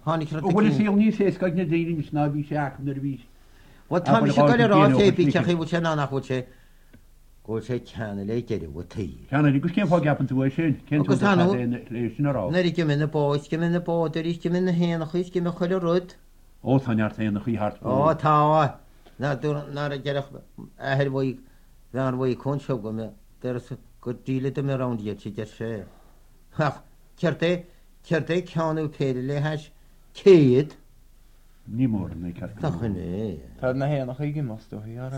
Well, it's the only say got na dating snobby shack na ví. Wat tam se go rá sé bí cechi bú sé nach chu sé go sé ceanna le déidir bh taí. Ceanna gus cén fá gapan tú sin cén Agus hanú rá. na ige min na báis ce min na báidir ige min na héna chuis ce me chuile rud. Ó táart é nach chuí hart. Ó táha na dú ná a deach ahir bhí bhean bhí chun seo go me go díle do mé randíad si de sé. Ceart é ceanú céidir le heis céad. Ní mór na ceart. Tá chuné. Tá na héana chuige mastú.